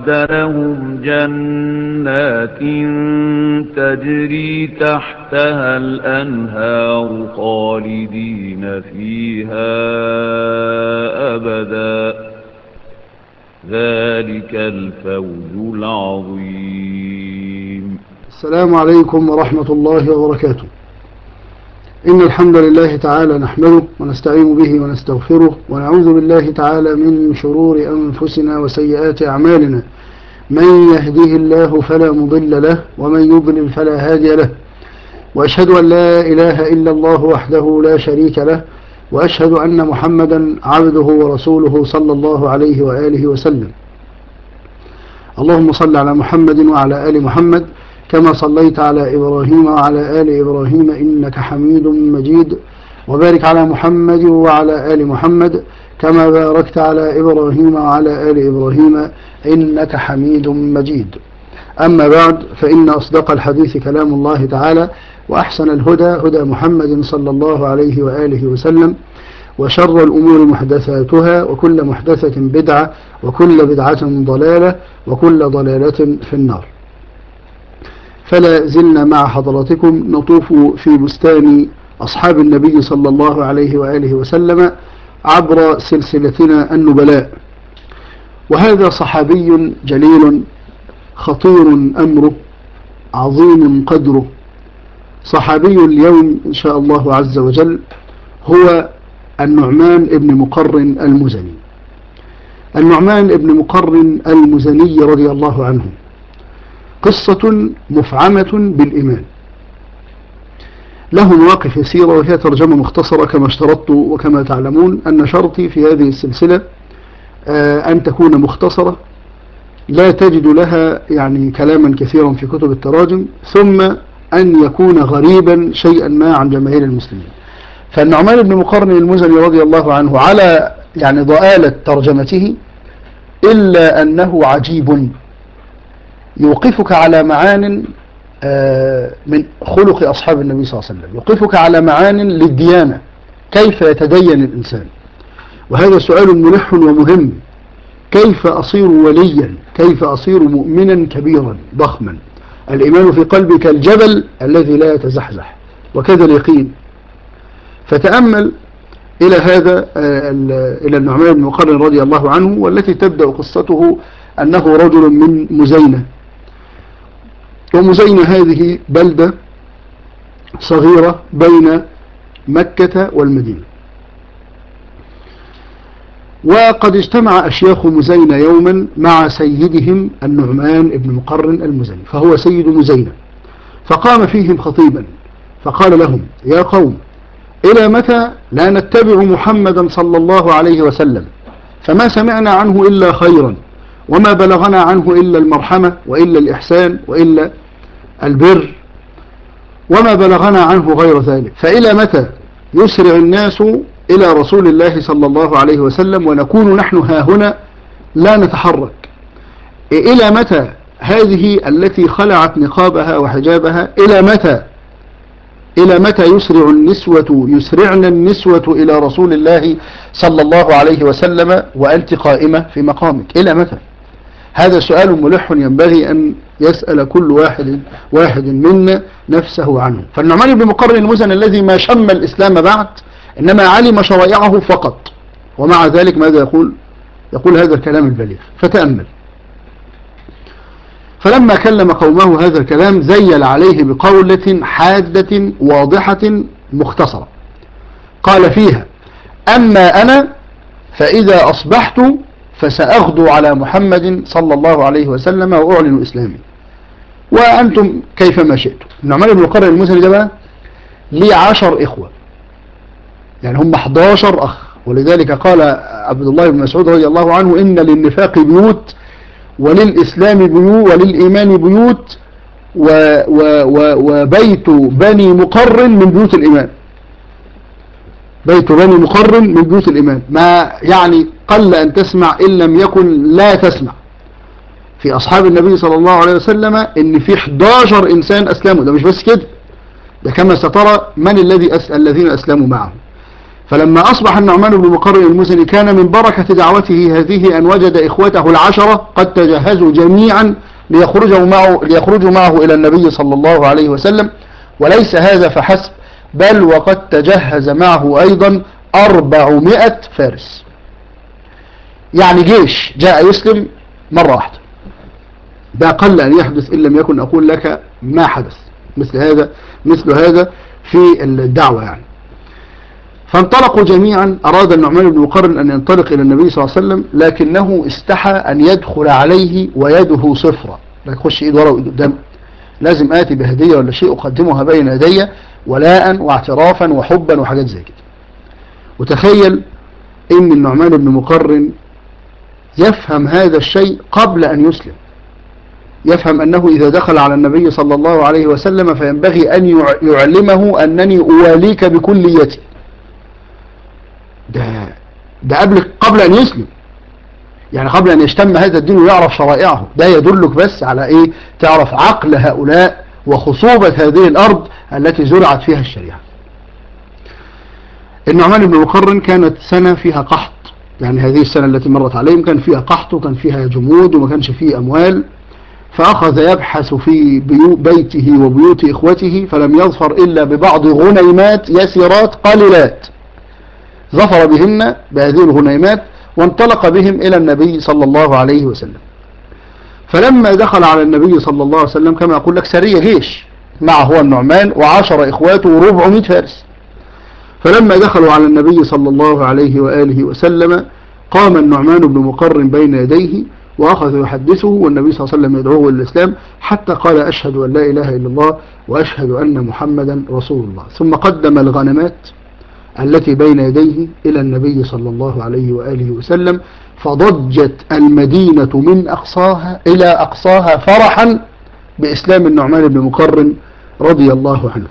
أعد لهم جنات تجري تحتها الأنهار خالدين فيها أبدا ذلك الفوز العظيم. السلام عليكم ورحمة الله وبركاته. إن الحمد لله تعالى نحمده ونستعين به ونستغفره ونعوذ بالله تعالى من شرور أنفسنا وسيئات أعمالنا. من يهده الله فلا مضل له ومن يضلل فلا هادي له، وأشهد أن لا إله إلا الله وحده لا شريك له، وأشهد أن محمدا عبده ورسوله صلى الله عليه وآله وسلم. اللهم صل على محمد وعلى آل محمد كما صليت على إبراهيم وعلى آل إبراهيم إنك حميد مجيد، وبارك على محمد وعلى آل محمد كما باركت على إبراهيم وعلى آل إبراهيم إنك حميد مجيد. أما بعد، فإن أصدق الحديث كلام الله تعالى، وأحسن الهدى هدى محمد صلى الله عليه وآله وسلم، وشر الأمور محدثاتها، وكل محدثة بدعة، وكل بدعة ضلالة، وكل ضلالة في النار. فلا زلنا مع حضراتكم نطوف في بستان أصحاب النبي صلى الله عليه وآله وسلم عبر سلسلتنا النبلاء، وهذا صحابي جليل خطير أمره عظيم قدره. صحابي اليوم إن شاء الله عز وجل هو النعمان ابن مقرن المزني. النعمان ابن مقرن المزني رضي الله عنه قصة مفعمة بالإيمان، له مواقف يسيرة وهي ترجمة مختصرة كما اشترطت، وكما تعلمون أن شرطي في هذه السلسلة أن تكون مختصرة لا تجد لها يعني كلاما كثيرا في كتب التراجم، ثم أن يكون غريبا شيئا ما عن جماهير المسلمين. فالنعمان بن مقرن المزني رضي الله عنه على يعني ضآلة ترجمته، إلا أنه عجيب يوقفك على معان من خلق أصحاب النبي صلى الله عليه وسلم، يوقفك على معان للديانة، كيف يتدين الإنسان. وهذا سؤال ملح ومهم: كيف أصير وليا؟ كيف أصير مؤمنا كبيرا ضخما؟ الإيمان في قلبي كالجبل الذي لا يتزحزح، وكذا اليقين. فتأمل إلى هذا إلى النعمان بن مقرن رضي الله عنه، والتي تبدأ قصته أنه رجل من مزينة، ومزينة هذه بلدة صغيرة بين مكة والمدينة. وقد اجتمع أشياخ مزينة يوما مع سيدهم النعمان بن مقرن المزني، فهو سيد مزينة، فقام فيهم خطيبا فقال لهم: يا قوم، إلى متى لا نتبع محمدا صلى الله عليه وسلم؟ فما سمعنا عنه إلا خيرا، وما بلغنا عنه إلا المرحمة وإلا الإحسان وإلا البر، وما بلغنا عنه غير ذلك. فإلى متى يسرع الناس إلى رسول الله صلى الله عليه وسلم ونكون نحن هاهنا لا نتحرك؟ إلى متى هذه التي خلعت نقابها وحجابها؟ إلى متى يسرعن النسوة إلى رسول الله صلى الله عليه وسلم وأنت قائمة في مقامك؟ إلى متى؟ هذا سؤال ملح ينبغي أن يسأل كل واحد منا نفسه عنه. فالنعمان بن مقرن المزني الذي ما شم الإسلام بعد، إنما علم شرائعه فقط، ومع ذلك ماذا يقول هذا الكلام البليغ. فتأمل: فلما كلم قومه هذا الكلام زيل عليه بقولة حادة واضحة مختصرة، قال فيها: أما أنا فإذا أصبحت فسأغدو على محمد صلى الله عليه وسلم وأعلن إسلامي، وأنتم كيفما شئتم. النعمان بن مقرن المزني ده بقى ليه 10 إخوة، يعني هم 11 أخ. ولذلك قال عبد الله بن مسعود رضي الله عنه: إن للنفاق بيوت وللإسلام بيوت وللإيمان بيوت وبيت بني مقرن من بيوت الإيمان. بيت بني مقرن من بيوت الإيمان، ما يعني قل أن تسمع إن لم يكن لا تسمع في أصحاب النبي صلى الله عليه وسلم إن في 11 إنسان أسلموا. ده مش بس كده، ده كما سترى من الذين أسلموا معه. فلما أصبح النعمان بن مقرن المزني كان من بركة دعوته هذه أن وجد إخوته العشرة قد تجهزوا جميعا ليخرجوا معه إلى النبي صلى الله عليه وسلم. وليس هذا فحسب، بل وقد تجهز معه أيضا 400 فارس، يعني جيش جاء يسلم مرة واحدة. ده قل أن يحدث إن لم يكن أقول لك ما حدث مثل هذا في الدعوة يعني. فانطلقوا جميعا. أراد النعمان بن مقرن أن ينطلق إلى النبي صلى الله عليه وسلم، لكنه استحى أن يدخل عليه ويده صفرة، لا يخش إيد ورا وإيد قدام، لازم آتي بهدية ولا شيء أقدمها بين يدي ولاء واعترافا وحبا وحاجات زي كده. وتخيل إن النعمان بن مقرن يفهم هذا الشيء قبل أن يسلم، يفهم أنه إذا دخل على النبي صلى الله عليه وسلم فينبغي أن يعلمه أنني أواليك بكليتي. ده قبل أن يسلم، يعني قبل أن يشتم هذا الدين ويعرف شرائعه. ده يدلك بس على إيه؟ تعرف عقل هؤلاء وخصوبة هذه الأرض التي زرعت فيها الشريعة. النعمان بن مقرن كانت سنة فيها قحط، يعني هذه السنة التي مرت عليهم كان فيها قحط وكان فيها جمود وما كانش فيه أموال. فأخذ يبحث في بيته وبيوت إخوته فلم يظفر إلا ببعض غنيمات يسيرات قليلات، ظفر بهن بهذه الغنيمات وانطلق بهم إلى النبي صلى الله عليه وسلم. فلما دخل على النبي صلى الله عليه وسلم كما أقول لك سرية جيش، معه هو النعمان و10 إخواته و400 فارس. فلما دخلوا على النبي صلى الله عليه وآله وسلم قام النعمان بن مقرن بين يديه وأخذ يحدثه، والنبي صلى الله عليه وسلم يدعوه إلى الإسلام حتى قال أشهد أن لا إله إلا الله وأشهد أن محمدا رسول الله. ثم قدم الغنمات التي بين يديه إلى النبي صلى الله عليه وآله وسلم، فضجت المدينة من أقصاها إلى أقصاها فرحا بإسلام النعمان بن مقرن رضي الله عنه.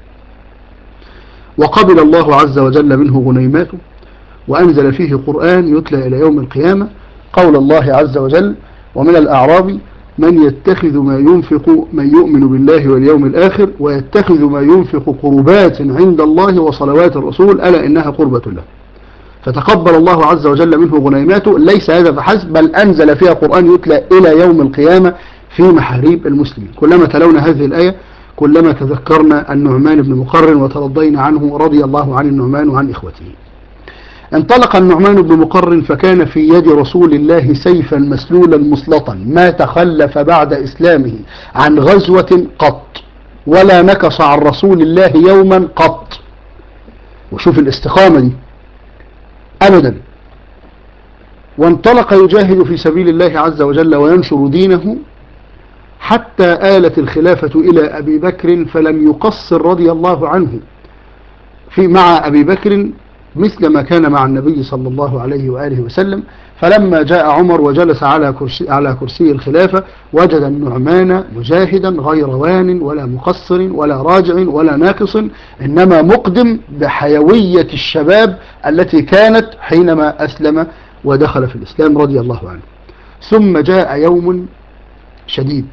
وقبل الله عز وجل منه غنيماته وأنزل فيه قرآن يتلى إلى يوم القيامة، قول الله عز وجل: ومن الأعراب من يتخذ ما ينفق من يؤمن بالله واليوم الآخر ويتخذ ما ينفق قربات عند الله وصلوات الرسول ألا إنها قربة له. فتقبل الله عز وجل منه غنيماته. ليس هذا فحسب، بل أنزل فيها قرآن يتلى إلى يوم القيامة في محاريب المسلمين. كلما تلونا هذه الآية كلما تذكرنا النعمان بن مقرن وترضينا عنه رضي الله عن النعمان وعن إخوته. انطلق النعمان بن مقرن فكان في يد رسول الله سيفا مسلولا مسلطا، ما تخلف بعد إسلامه عن غزوة قط، ولا نكص عن رسول الله يوما قط. وشوف الاستقامة دي أبدا. وانطلق يجاهد في سبيل الله عز وجل وينشر دينه حتى آلت الخلافة إلى أبي بكر، فلم يقصر رضي الله عنه في مع أبي بكر مثل ما كان مع النبي صلى الله عليه وآله وسلم. فلما جاء عمر وجلس على كرسي الخلافة وجد النعمان مجاهدا غير وان ولا مقصر ولا راجع ولا ناقص، إنما مقدم بحيوية الشباب التي كانت حينما أسلم ودخل في الإسلام رضي الله عنه. ثم جاء يوم شديد،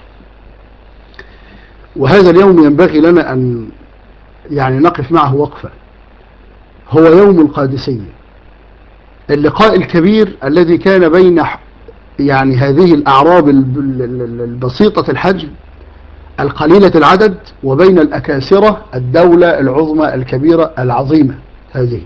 وهذا اليوم ينبغي لنا أن يعني نقف معه وقفة. هو يوم القادسية، اللقاء الكبير الذي كان بين يعني هذه الأعراب البسيطة الحجم القليلة العدد وبين الأكاسرة الدولة العظمى الكبيرة العظيمة. هذه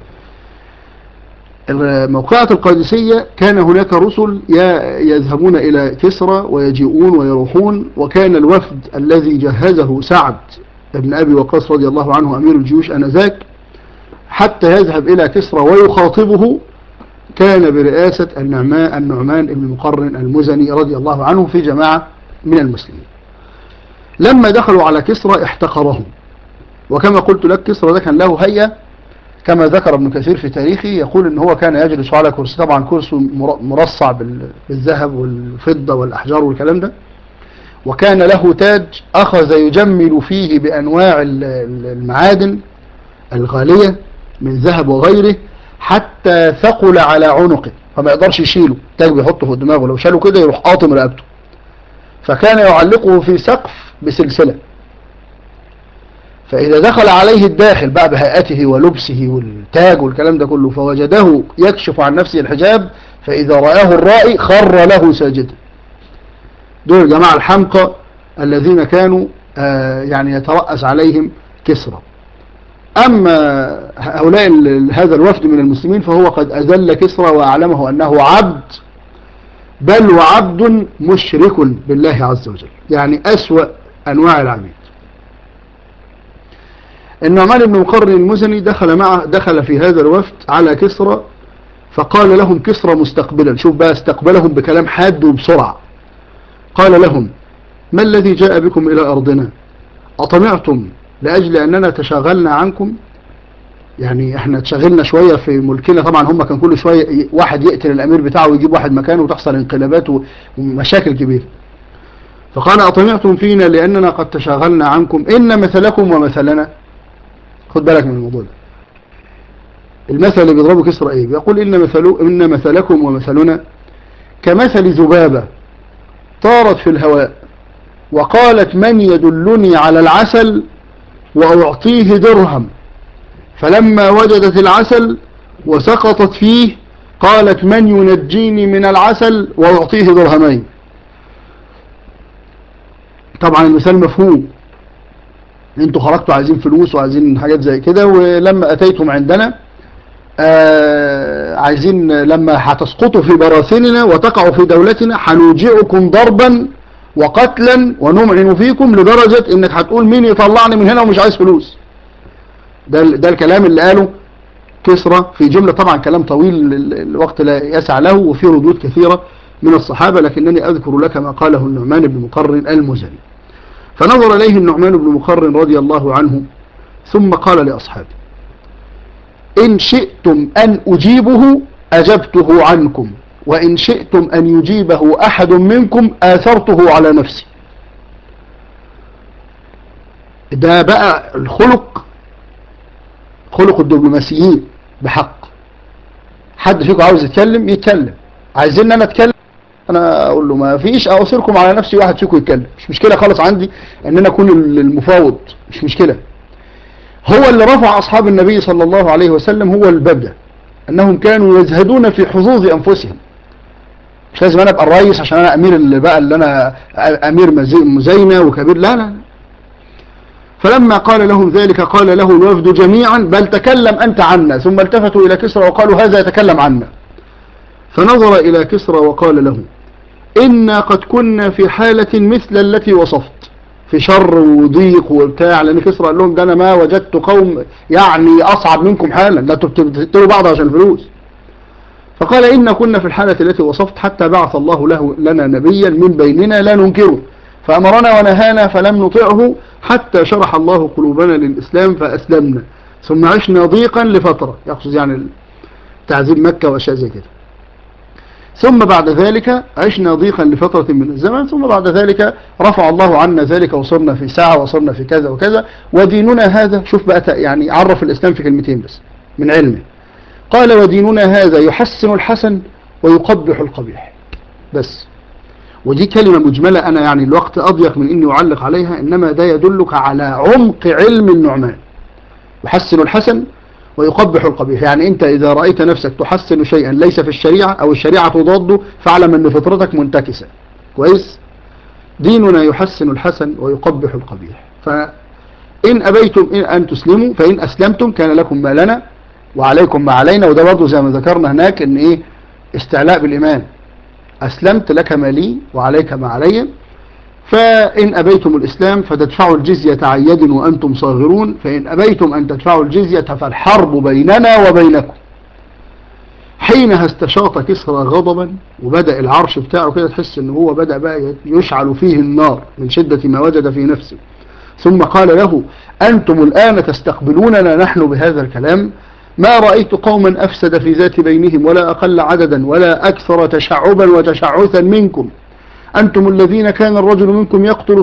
موقعة القادسية كان هناك رسل يذهبون إلى كسرى ويجيئون ويروحون، وكان الوفد الذي جهزه سعد بن أبي وقاص رضي الله عنه أمير الجيوش آنذاك حتى يذهب إلى كسرى ويخاطبه كان برئاسة النعمان بن مقرن المزني رضي الله عنه في جماعة من المسلمين. لما دخلوا على كسرى احتقرهم، وكما قلت لك كسرى ده كان له هيئة كما ذكر ابن كثير في تاريخه، يقول ان هو كان يجلس على كرسي، طبعا كرسي مرصع بالذهب والفضة والأحجار والكلام ده، وكان له تاج أخذ يجمل فيه بأنواع المعادن الغالية من ذهب وغيره حتى ثقل على عنقه فما يقدرش يشيله، تاج بيحطه في دماغه لو شاله كده يروح قاطم رقبته، فكان يعلقه في سقف بسلسلة. فإذا دخل عليه الداخل بقى بهيئته ولبسه والتاج والكلام ده كله فوجده يكشف عن نفسه الحجاب، فإذا رآه الرائي خر له ساجدا. دول الجماعة الحمقى الذين كانوا يعني يترأس عليهم كسرى. أما هؤلاء هذا الوفد من المسلمين فهو قد أذل كسرى وأعلمه أنه عبد، بل وعبد مشرك بالله عز وجل، يعني أسوأ أنواع العبيد. النعمان بن مقرن المزني دخل في هذا الوفد على كسرى، فقال لهم كسرى مستقبلا، شوف بقى استقبلهم بكلام حاد وبسرعة. قال لهم: ما الذي جاء بكم إلى أرضنا؟ أطمعتم لأجل أننا تشاغلنا عنكم؟ يعني احنا تشغلنا شوية في ملكنا. طبعا هم كان كل شوية واحد يقتل الأمير بتاعه ويجيب واحد مكانه وتحصل انقلابات ومشاكل كبيرة. فقال: أطمعتم فينا لأننا قد تشاغلنا عنكم، إن مثلكم ومثلنا. خد بالك من الموضوع ده. المثل اللي بيضربه كسرى ايه؟ بيقول إن مثلكم ومثلنا كمثل ذبابة طارت في الهواء وقالت: من يدلني على العسل وأعطيه درهم، فلما وجدت العسل وسقطت فيه قالت: من ينجيني من العسل وأعطيه درهمين. طبعا المثال مفهوم، انتوا خرجتوا عايزين فلوس وعايزين حاجات زي كده، ولما أتيتم عندنا عايزين لما هتسقطوا في براثننا وتقعوا في دولتنا هنوجعكم ضربا وقتلا ونمعن فيكم لدرجة انك هتقول مين يطلعني من هنا ومش عايز فلوس. ده الكلام اللي قاله كسرى في جملة. طبعا كلام طويل الوقت لا يسع له وفيه ردود كثيرة من الصحابة، لكنني أذكر لك ما قاله النعمان بن مقرن المزني. فنظر إليه النعمان بن مقرن رضي الله عنه ثم قال لأصحابه: إن شئتم أن أجيبه أجبته عنكم، وإن شئتم أن يجيبه أحد منكم آثرته على نفسي. ده بقى خلق الدبلوماسيين بحق. حد فيكم عاوز يتكلم، عايزين انا اتكلم، انا اقول له ما فيش، اوصركم على نفسي واحد فيكم يتكلم، مش مشكلة خالص عندي ان انا اكون المفاوض، مش مشكلة. هو اللي رفع اصحاب النبي صلى الله عليه وسلم هو البدء، انهم كانوا يزهدون في حظوظ انفسهم. مش لازم انا ابقى الرئيس عشان انا امير اللي انا امير مزينة وكبير، لا. فلما قال لهم ذلك قال له الوفد جميعا: بل تكلم أنت عنا. ثم التفتوا إلى كسرى وقالوا: هذا يتكلم عنا. فنظر إلى كسرى وقال له: إنا قد كنا في حالة مثل التي وصفت، في شر وضيق وبتاع، لأن كسرى قال لهم: ده أنا ما وجدت قوم يعني أصعب منكم حالا، لا تقتلوا بعض عشان فلوس. فقال: إنا كنا في الحالة التي وصفت حتى بعث الله لنا نبيا من بيننا لا ننكره، فأمرنا ونهانا فلم نطعه حتى شرح الله قلوبنا للإسلام فأسلمنا، ثم عشنا ضيقا لفترة، يقصد يعني تعذيب مكة وأشياء زي كده. ثم بعد ذلك عشنا ضيقا لفترة من الزمن، ثم بعد ذلك رفع الله عنا ذلك وصرنا في ساعة وصرنا في كذا وكذا، وديننا هذا. شوف بقى يعني عرف الإسلام في كلمتين بس من علمه. قال: وديننا هذا يحسن الحسن ويقبح القبيح. بس. ودي كلمة مجملة، أنا يعني الوقت أضيق من إني أعلق عليها، إنما ده يدلك على عمق علم النعمان. يحسن الحسن ويقبح القبيح، يعني أنت إذا رأيت نفسك تحسن شيئا ليس في الشريعة أو الشريعة تضاده فاعلم أن فطرتك منتكسة. كويس؟ ديننا يحسن الحسن ويقبح القبيح، فإن أبيتم أن تسلموا فإن أسلمتم كان لكم ما لنا وعليكم ما علينا. وده برضه زي ما ذكرنا هناك إن إيه؟ استعلاء بالإيمان. أسلمت لك ما لي وعليك ما علي. فإن أبيتم الإسلام فتدفعوا الجزية عن يد وأنتم صاغرون، فإن أبيتم أن تدفعوا الجزية فالحرب بيننا وبينكم. حينها استشاط كسرى غضبا، وبدأ العرش بتاعه كده تحس ان هو بدأ بقى يشعل فيه النار من شدة ما وجد في نفسه. ثم قال له: أنتم الآن تستقبلوننا نحن بهذا الكلام؟ ما رأيت قوما أفسد في ذات بينهم ولا أقل عددا ولا أكثر تشعبا وتشعثا منكم. أنتم الذين كان الرجل منكم يقتل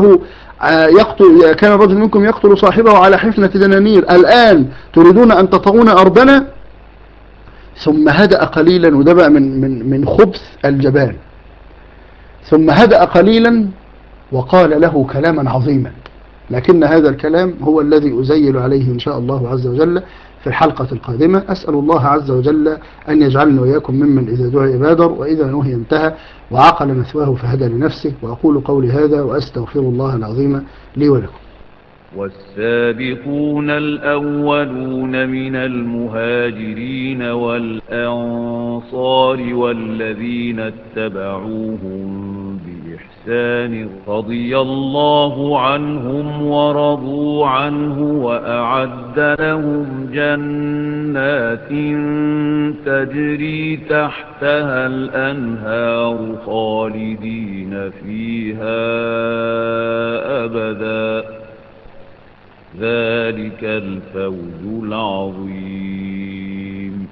صاحبه على حفنة دنانير، الآن تريدون أن تطعون أرضنا؟ ثم هدأ قليلا، وده بقى من خبث الجبان. ثم هدأ قليلا وقال له كلاما عظيما. لكن هذا الكلام هو الذي أزيل عليه إن شاء الله عز وجل في الحلقة القادمة. أسأل الله عز وجل أن يجعلنا وإياكم ممن إذا دعي بادر وإذا نهي انتهى وعقل مثواه فهدى لنفسه. وأقول قولي هذا وأستغفر الله العظيم لي ولكم. والسابقون الأولون من المهاجرين والأنصار والذين اتبعوهم بإحسان رضي الله عنهم ورضوا عنه وأعد لهم جنات تجري تحتها الأنهار خالدين فيها أبدا ذلك الفوز العظيم.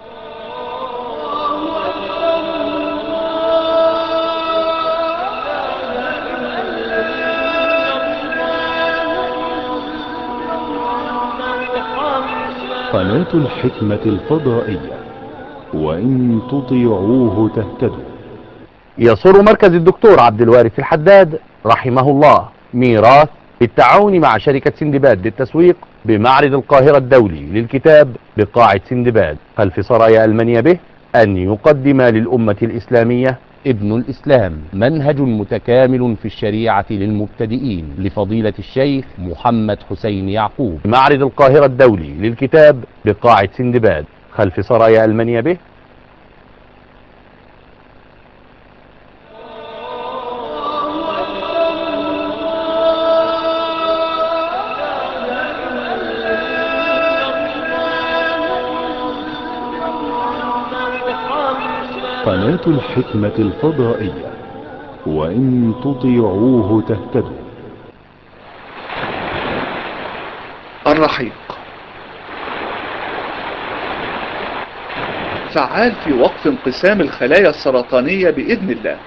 قناة الحكمة الفضائية، وإن تطيعوه تهتدوا. يسر مركز الدكتور عبد الوارث الحداد رحمه الله ميراث بالتعاون مع شركة سندباد للتسويق بمعرض القاهرة الدولي للكتاب بقاعة سندباد خلف سرايا ألمانيا به أن يقدم للأمة الإسلامية ابن الإسلام منهج متكامل في الشريعة للمبتدئين لفضيلة الشيخ محمد حسين يعقوب. معرض القاهرة الدولي للكتاب بقاعة سندباد خلف سرايا ألمانيا به. قناة الحكمة الفضائية، وإن تطيعوه تهتدوا. الرحيق فعال في وقف انقسام الخلايا السرطانية بإذن الله،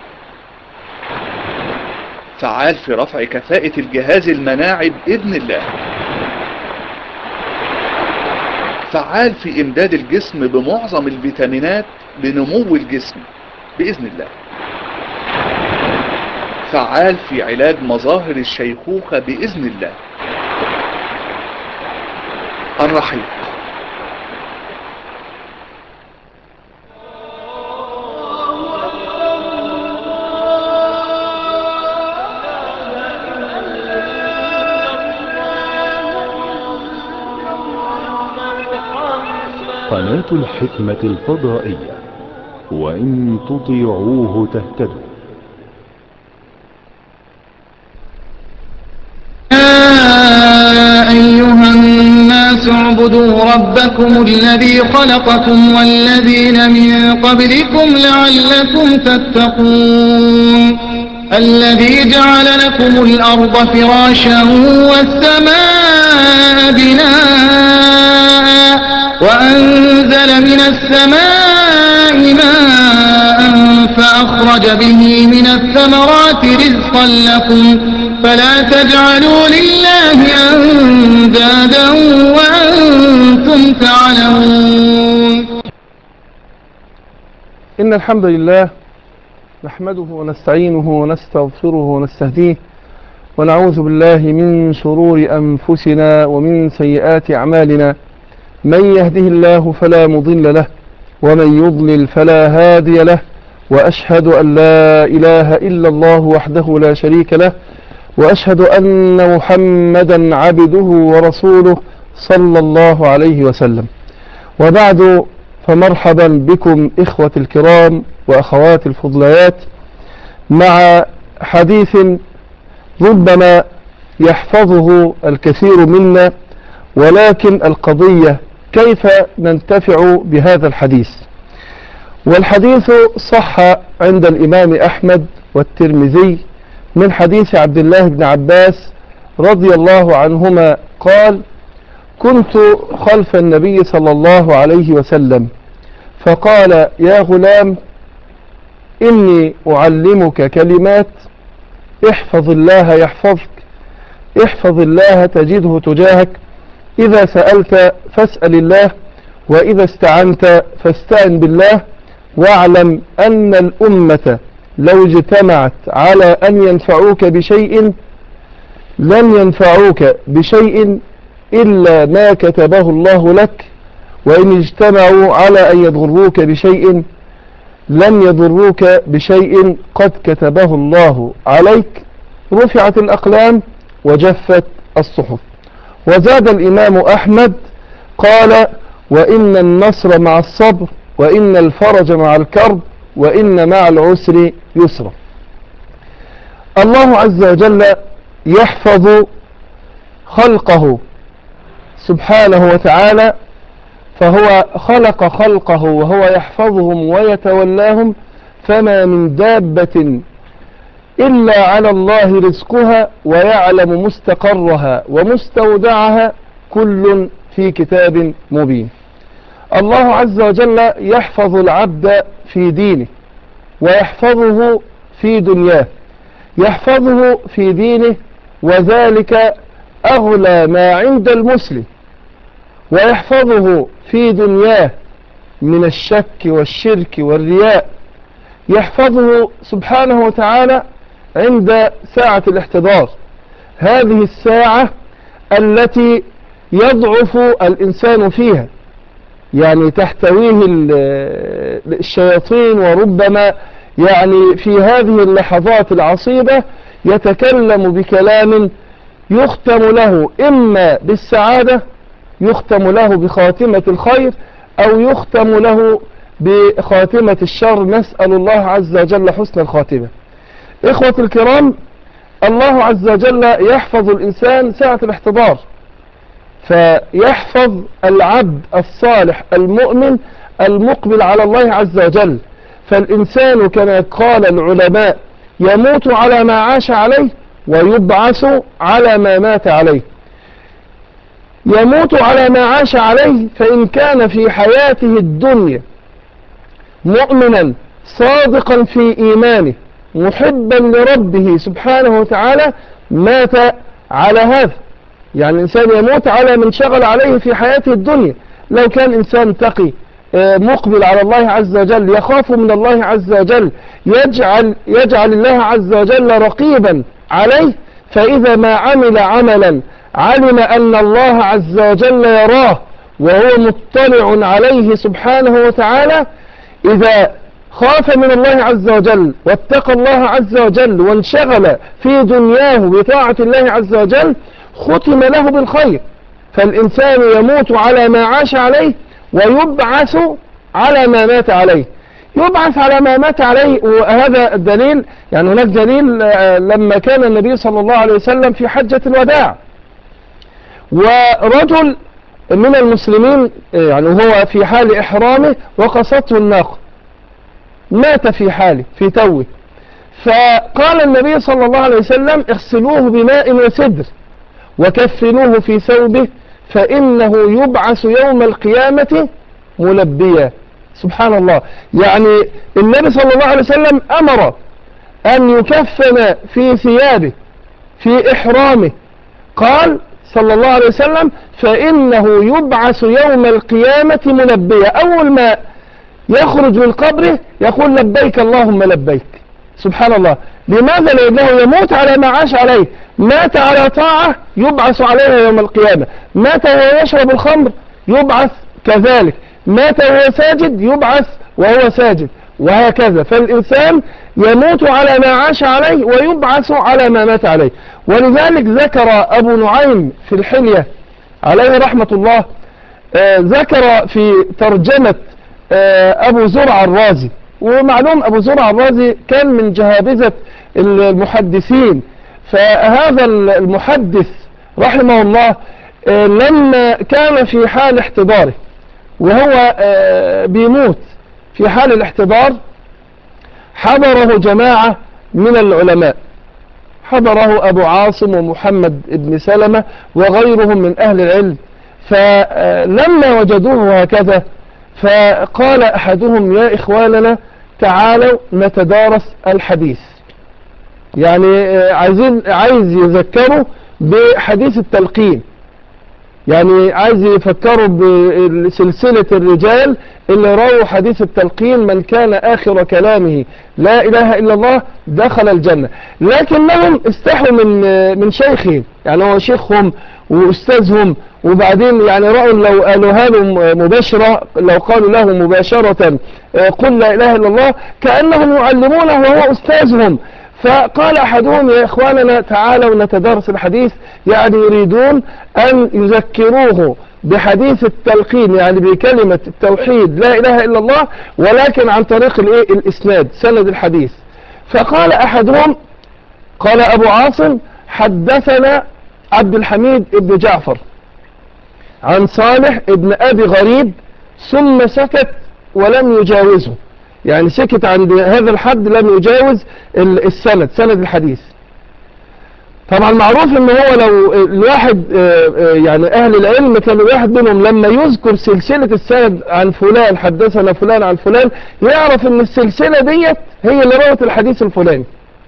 فعال في رفع كفاءة الجهاز المناعي بإذن الله، فعال في إمداد الجسم بمعظم الفيتامينات لنمو الجسم بإذن الله، فعال في علاج مظاهر الشيخوخة بإذن الله. الرحيق قناة الحكمة الفضائية، وإن تطيعوه تهتدوا. يا أيها الناس اعبدوا ربكم الذي خلقكم والذين من قبلكم لعلكم تتقون الذي جعل لكم الأرض فراشا والسماء بناء وأنزل من السماء ماء فأخرج به من الثمرات رزقا لكم فلا تجعلوا لله أندادا وأنتم تعلمون. إن الحمد لله نحمده ونستعينه ونستغفره ونستهديه ونعوذ بالله من شرور أنفسنا ومن سيئات أعمالنا. من يهده الله فلا مضل له ومن يضلل فلا هادي له، وأشهد أن لا إله إلا الله وحده لا شريك له، وأشهد أن محمدا عبده ورسوله صلى الله عليه وسلم. وبعد، فمرحبا بكم إخوة الكرام وأخوات الفضليات مع حديث ربما يحفظه الكثير منا، ولكن القضية كيف ننتفع بهذا الحديث. والحديث صح عند الإمام أحمد والترمذي من حديث عبد الله بن عباس رضي الله عنهما قال: كنت خلف النبي صلى الله عليه وسلم فقال: يا غلام، إني أعلمك كلمات، احفظ الله يحفظك، احفظ الله تجده تجاهك، إذا سألت فاسأل الله، وإذا استعنت فاستعن بالله، واعلم أن الأمة لو اجتمعت على أن ينفعوك بشيء لن ينفعوك بشيء إلا ما كتبه الله لك، وإن اجتمعوا على أن يضروك بشيء لن يضروك بشيء قد كتبه الله عليك. رفعت الأقلام وجفت الصحف. وزاد الإمام أحمد قال: وإن النصر مع الصبر، وإن الفرج مع الكرب، وإن مع العسر يسرا. الله عز وجل يحفظ خلقه سبحانه وتعالى، فهو خلق خلقه وهو يحفظهم ويتولاهم، فما من دابة إلا على الله رزقها ويعلم مستقرها ومستودعها، كل في كتاب مبين. الله عز وجل يحفظ العبد في دينه ويحفظه في دنياه. يحفظه في دينه، وذلك أغلى ما عند المسلم، ويحفظه في دنياه من الشك والشرك والرياء. يحفظه سبحانه وتعالى عند ساعة الاحتضار، هذه الساعة التي يضعف الإنسان فيها، يعني تحتويه الشياطين، وربما يعني في هذه اللحظات العصيبة يتكلم بكلام يختم له إما بالسعادة، يختم له بخاتمة الخير، أو يختم له بخاتمة الشر. نسأل الله عز وجل حسن الخاتمة. إخوة الكرام، الله عز وجل يحفظ الإنسان ساعة الاحتضار، فيحفظ العبد الصالح المؤمن المقبل على الله عز وجل. فالإنسان كما قال العلماء يموت على ما عاش عليه ويبعث على ما مات عليه. يموت على ما عاش عليه، فإن كان في حياته الدنيا مؤمنا صادقا في إيمانه محبا لربه سبحانه وتعالى مات على هذا. يعني الإنسان يموت على من شغل عليه في حياته الدنيا. لو كان إنسان تقي مقبل على الله عز وجل، يخاف من الله عز وجل، يجعل الله عز وجل رقيبا عليه، فإذا ما عمل عملا علم أن الله عز وجل يراه وهو مطلع عليه سبحانه وتعالى، إذا خاف من الله عز وجل واتقى الله عز وجل وانشغل في دنياه بطاعة الله عز وجل ختم له بالخير. فالإنسان يموت على ما عاش عليه ويبعث على ما مات عليه. يبعث على ما مات عليه، وهذا الدليل، يعني هناك دليل لما كان النبي صلى الله عليه وسلم في حجة الوداع، ورجل من المسلمين يعني هو في حال إحرامه وقصته الناقة، مات في حاله في توه، فقال النبي صلى الله عليه وسلم: اغسلوه بماء وسدر وكفنوه في ثوبه فإنه يبعث يوم القيامة ملبيا. سبحان الله. يعني النبي صلى الله عليه وسلم أمر أن يكفن في ثيابه في إحرامه، قال صلى الله عليه وسلم: فإنه يبعث يوم القيامة ملبيا. أول ما يخرج من قبره يقول: لبيك اللهم لبيك. سبحان الله. لماذا؟ لأنه يموت على ما عاش عليه. مات على طاعة يبعث عليها يوم القيامة، مات وهو يشرب الخمر يبعث كذلك، مات وهو ساجد يبعث وهو ساجد، وهكذا. فالإنسان يموت على ما عاش عليه ويبعث على ما مات عليه. ولذلك ذكر أبو نعيم في الحلية عليه رحمة الله، ذكر في ترجمة أبو زرع الرازي. ومعلوم أبو زرع الرازي كان من جهابذة المحدثين. فهذا المحدث رحمه الله لما كان في حال احتضاره وهو بيموت في حال الاحتضار، حضره جماعة من العلماء، حضره أبو عاصم ومحمد بن سلمة وغيرهم من أهل العلم. فلما وجدوه هكذا فقال أحدهم: يا إخواننا تعالوا نتدارس الحديث. يعني عايز يذكروا بحديث التلقين، يعني عايز يفكروا بسلسلة الرجال اللي رووا حديث التلقين: من كان آخر كلامه لا إله إلا الله دخل الجنة. لكنهم استحوا من شيخهم، يعني هو شيخهم وأستاذهم، وبعدين يعني رأوا لو قالوها له مباشرة، لو قالوا له مباشرة قل لا إله إلا الله كأنهم يعلمونه وهو أستاذهم. فقال أحدهم: يا إخواننا تعالوا نتدارس الحديث، يعني يريدون أن يذكروه بحديث التلقين، يعني بكلمة التوحيد لا إله إلا الله، ولكن عن طريق الإسناد، سند الحديث. فقال أحدهم، قال أبو عاصم: حدثنا عبد الحميد بن جعفر عن صالح ابن أبي غريب، ثم سكت ولم يجاوزه، يعني سكت عند هذا الحد، لم يجاوز السند، سند الحديث. طبعا معروف ان هو لو الواحد يعني اهل العلم كان الواحد منهم لما يذكر سلسلة السند عن فلان حدثنا فلان عن فلان، يعرف ان السلسلة ديت هي اللي روت الحديث الفلاني.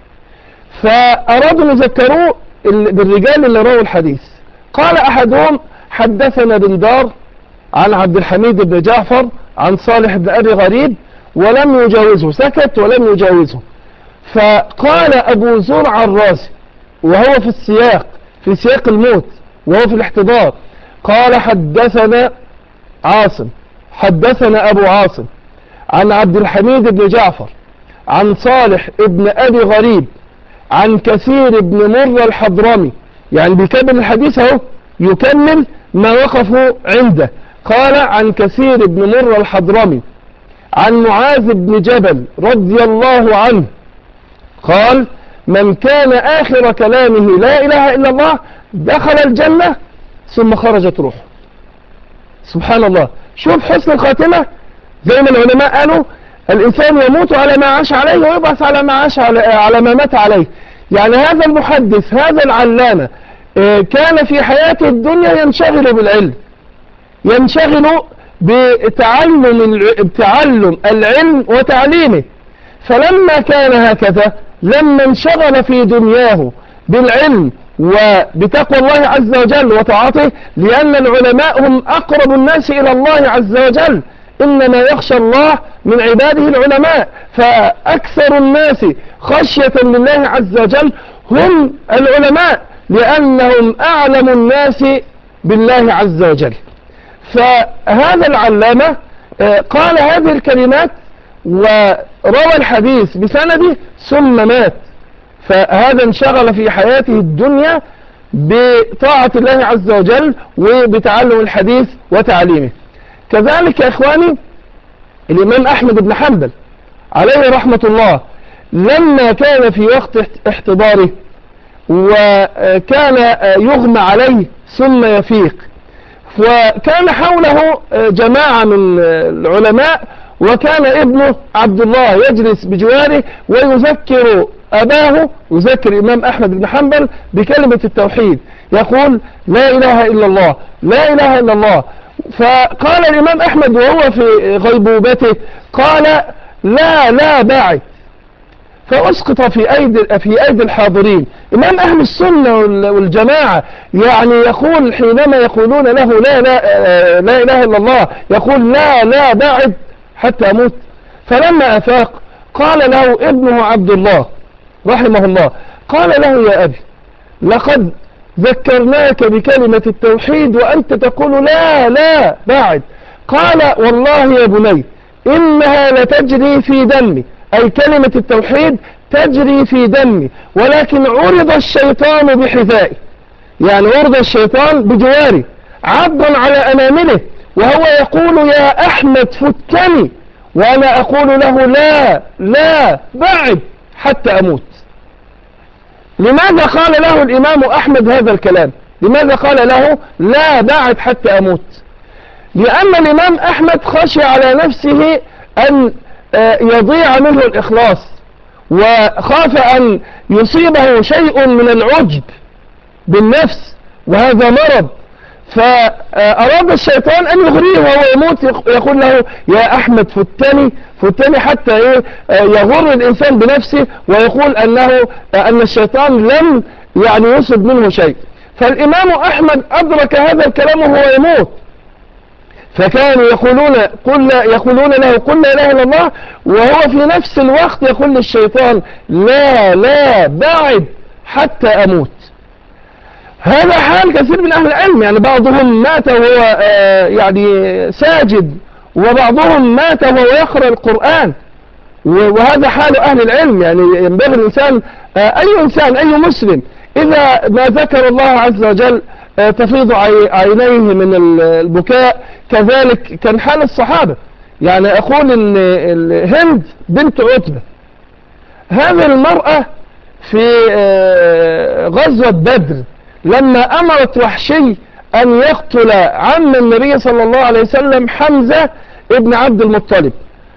فارادوا يذكروه بالرجال اللي رووا الحديث. قال احدهم: حدثنا بن دار عن عبد الحميد بن جعفر عن صالح بن ابي غريب، ولم يجاوزه، سكت ولم يجاوزه. فقال ابو زرع الرازي وهو في سياق الموت وهو في الاحتضار، قال: حدثنا عاصم، حدثنا ابو عاصم عن عبد الحميد بن جعفر عن صالح ابن ابي غريب عن كثير بن مر الحضرمي، يعني بيكمل الحديث اهو، يكمل ما وقفوا عنده. قال: عن كثير بن مر الحضرمي عن معاذ بن جبل رضي الله عنه قال: من كان آخر كلامه لا إله إلا الله دخل الجنة ثم خرجت روحه. سبحان الله، شوف حسن الخاتمة. زي ما العلماء قالوا: الإنسان يموت على ما عاش عليه ويبعث على ما عاش على ما مات عليه. يعني هذا المحدث، هذا العلامة، كان في حياته الدنيا ينشغل بالعلم، ينشغل بتعلم العلم وتعليمه. فلما كان هكذا، لما انشغل في دنياه بالعلم وبتقوى الله عز وجل وطاعته، لأن العلماء هم أقرب الناس إلى الله عز وجل، إنما يخشى الله من عباده العلماء. فأكثر الناس خشية لله عز وجل هم العلماء، لأنهم أعلم الناس بالله عز وجل. فهذا العلامة قال هذه الكلمات وروى الحديث بسنده ثم مات. فهذا انشغل في حياته الدنيا بطاعة الله عز وجل وبتعلم الحديث وتعليمه. كذلك يا إخواني الإمام أحمد بن حنبل عليه رحمة الله، لما كان في وقت احتضاره وكان يغمى عليه ثم يفيق، وكان حوله جماعة من العلماء، وكان ابنه عبد الله يجلس بجواره ويذكر أباه، يذكر الإمام أحمد بن حنبل بكلمة التوحيد، يقول: لا إله إلا الله، لا إله إلا الله. فقال الإمام أحمد وهو في غيبوبته، قال: لا بعد. فأسقط في أيدي الحاضرين. إمام أهل السنة والجماعة يعني يقول حينما يقولون له لا إله إلا الله، يقول: لا بعد حتى أموت. فلما أفاق قال له ابنه عبد الله رحمه الله، قال له: يا أبي، لقد ذكرناك بكلمة التوحيد وأنت تقول لا بعد. قال: والله يا بني إنها لتجري في دمي، أي كلمة التوحيد تجري في دمي، ولكن عرض الشيطان بحذائي، يعني عرض الشيطان بجواري عضا على أنامله، وهو يقول: يا أحمد فتني، وأنا أقول له لا بعد حتى أموت. لماذا قال له الإمام أحمد هذا الكلام؟ لماذا قال له لا بعد حتى أموت؟ لأن الإمام أحمد خشي على نفسه أن يضيع منه الإخلاص، وخاف أن يصيبه شيء من العجب بالنفس، وهذا مرض. فأراد الشيطان أن يغريه وهو يموت، يقول له: يا أحمد فتني، حتى يغر الإنسان بنفسه ويقول أن الشيطان لم يعني يصب منه شيء. فالإمام أحمد أدرك هذا الكلام وهو يموت، فكانوا يقولون له قل لا إله إلا الله، وهو في نفس الوقت يقول للشيطان لا بعد حتى أموت. هذا حال كثير من أهل العلم، يعني بعضهم مات وهو يعني ساجد، وبعضهم مات وهو يقرأ القرآن، وهذا حال أهل العلم. يعني ينبغي الإنسان أي مسلم إذا ما ذكر الله عز وجل تفيض عينيه من البكاء. كذلك كان حال الصحابة. يعني أقول إن هند بنت عتبة هذه المرأة في غزوة بدر لما أمرت وحشي أن يقتل عم النبي صلى الله عليه وسلم حمزة ابن عبد المطلب،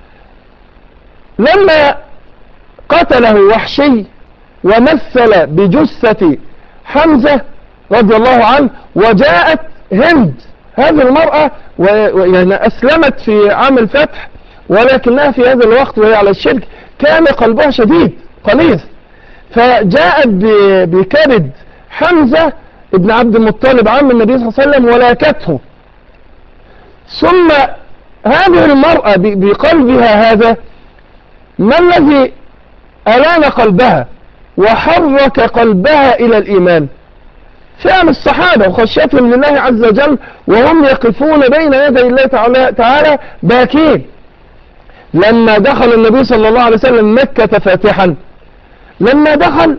لما قتله وحشي ومثل بجثة حمزة رضي الله عنه، وجاءت هند هذه المرأة يعني أسلمت في عام الفتح، ولكنها في هذا الوقت وهي على الشرك كان قلبها شديد قليظ، فجاءت بكبد حمزة ابن عبد المطلب عم النبي صلى الله عليه وسلم ولاكته. ثم هذه المرأة بقلبها هذا ما الذي ألان قلبها وحرك قلبها إلى الإيمان؟ فعل الصحابة وخشيتهم لله عز وجل وهم يقفون بين يدي الله تعالى باكين. لما دخل النبي صلى الله عليه وسلم مكة فاتحا، لما دخل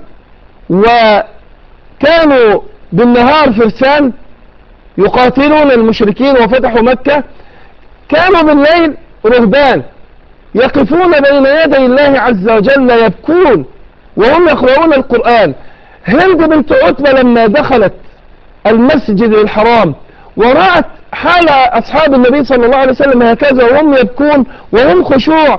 وكانوا بالنهار فرسان يقاتلون المشركين وفتحوا مكة، كانوا بالليل رهبان يقفون بين يدي الله عز وجل يبكون وهم يقرؤون القرآن. هند بنت عتبة لما دخلت المسجد الحرام ورأت حال أصحاب النبي صلى الله عليه وسلم هكذا وهم يبكون وهم خشوع،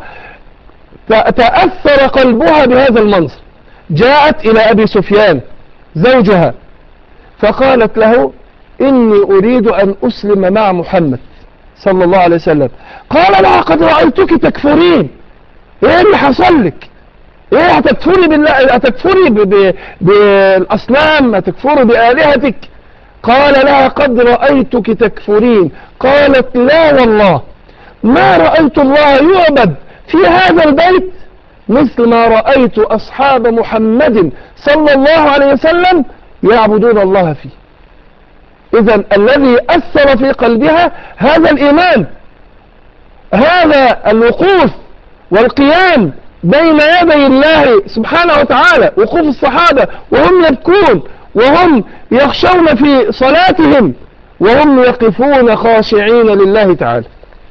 تأثر قلبها بهذا المنظر. جاءت إلى أبي سفيان زوجها فقالت له إني أريد أن أسلم مع محمد صلى الله عليه وسلم. قال لها قد رأيتك تكفرين، إيه اللي حصل لك؟ إيه هتكفري بالله؟ هتكفري بالأصنام؟ هتكفري بآلهتك؟ قال لها قد رأيتك تكفرين. قالت لا والله ما رأيت الله يعبد في هذا البيت مثل ما رأيت أصحاب محمد صلى الله عليه وسلم يعبدون الله فيه. إذن الذي أثر في قلبها هذا الإيمان، هذا الوقوف والقيام بين يدي الله سبحانه وتعالى، وقوف الصحابة وهم يبكون وهم يخشون في صلاتهم وهم يقفون خاشعين لله تعالى.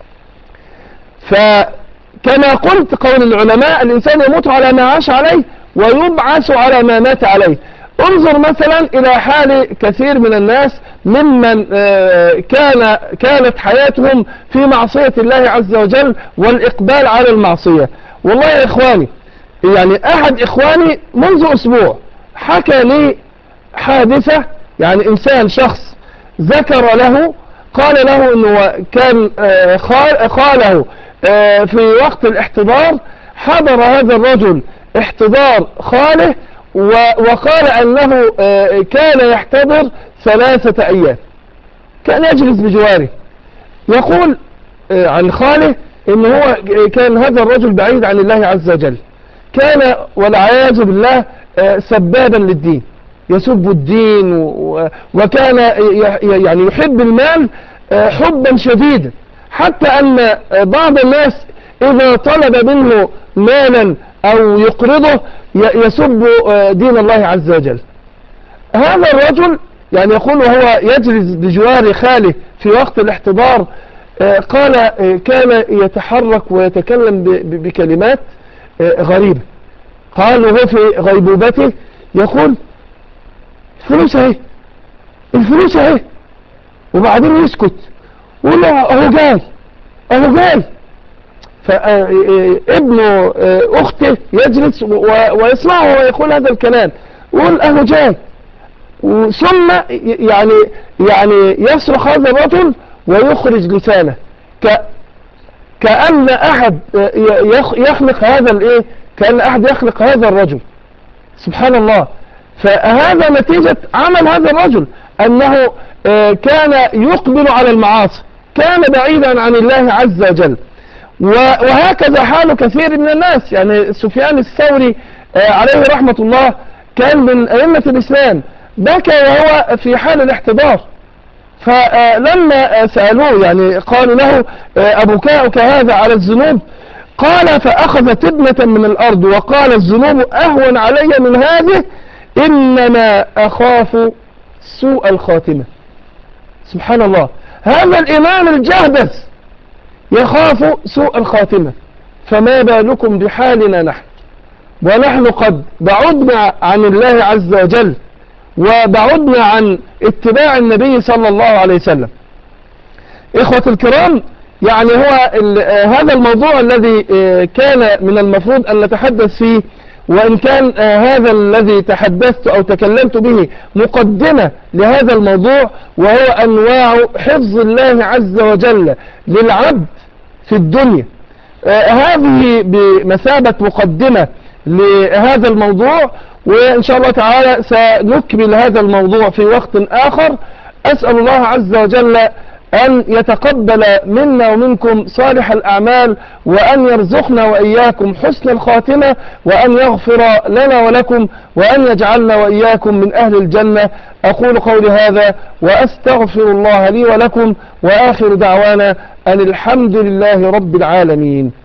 فكما قلت قول العلماء الإنسان يموت على ما عاش عليه ويبعث على ما مات عليه. انظر مثلا إلى حال كثير من الناس ممن كانت حياتهم في معصية الله عز وجل والإقبال على المعصية. والله يا إخواني، يعني أحد إخواني منذ أسبوع حكى لي حادثة، يعني إنسان شخص ذكر له قال له أنه كان خاله في وقت الاحتضار حضر هذا الرجل احتضار خاله، وقال أنه كان يحتضر 3 أيام، كان يجلس بجواره. يقول عن خاله إن هو كان هذا الرجل بعيد عن الله عز وجل، كان والعياذ بالله سبابا للدين، يسب الدين وكان يعني يحب المال حبا شديدا، حتى أن بعض الناس إذا طلب منه مالا أو يقرضه يسب دين الله عز وجل. هذا الرجل يعني يقول وهو يجلس بجوار خاله في وقت الاحتضار قال كان يتحرك ويتكلم بكلمات غريبة. قال وهو في غيبوبته يقول الفلوس اهي، الفلوس اهي، وبعدين يسكت ويقول اهو جاي اهو جاي. فابن اخته يجلس ويسمعه ويقول هذا الكلام، يقول اهو جاي. ثم يعني يصرخ هذا الرجل ويخرج لسانه كأن أحد يخلق هذا كأن أحد يخلق هذا الرجل. سبحان الله. فهذا نتيجة عمل هذا الرجل أنه كان يقبل على المعاصي، كان بعيدا عن الله عز وجل. وهكذا حال كثير من الناس. يعني سفيان الثوري عليه رحمة الله كان من أئمة الإسلام، بكى وهو في حال الاحتضار، فلما سألوه يعني قالوا له أبكاؤك هذا على الذنوب؟ قال فأخذ تبنة من الأرض وقال الذنوب أهون علي من هذه، إنما أخاف سوء الخاتمة. سبحان الله، هذا الإمام الجهبذ يخاف سوء الخاتمة، فما بالكم بحالنا نحن، ونحن قد بعدنا عن الله عز وجل وبعدنا عن اتباع النبي صلى الله عليه وسلم. إخوة الكرام، يعني هو هذا الموضوع الذي كان من المفروض أن نتحدث فيه، وإن كان هذا الذي تحدثت أو تكلمت به مقدمة لهذا الموضوع، وهو أنواع حفظ الله عز وجل للعبد في الدنيا. هذه بمثابة مقدمة لهذا الموضوع، وإن شاء الله تعالى سنكمل هذا الموضوع في وقت آخر. أسأل الله عز وجل أن يتقبل منا ومنكم صالح الأعمال، وأن يرزقنا وإياكم حسن الخاتمة، وأن يغفر لنا ولكم، وأن يجعلنا وإياكم من أهل الجنة. أقول قولي هذا وأستغفر الله لي ولكم، وآخر دعوانا أن الحمد لله رب العالمين.